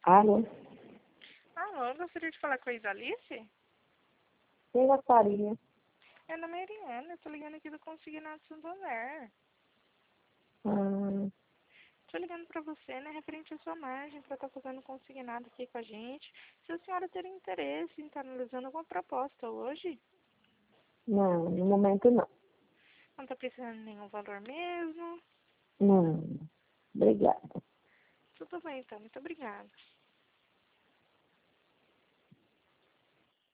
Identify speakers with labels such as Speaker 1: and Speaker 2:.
Speaker 1: Alô?
Speaker 2: Alô, eu gostaria de falar com a Isalice?
Speaker 1: Quem gostaria?
Speaker 2: É na Mariana, eu tô ligando aqui do Consignado Santander.
Speaker 1: Ah,
Speaker 2: Tô ligando pra você, né, referente à sua margem, pra estar fazendo consignado aqui com a gente. Se a senhora ter interesse em estar analisando alguma proposta hoje,
Speaker 1: não, no momento não.
Speaker 2: não tá precisando de nenhum valor mesmo.
Speaker 1: Não. Obrigada.
Speaker 2: Tudo bem, então. Muito obrigada.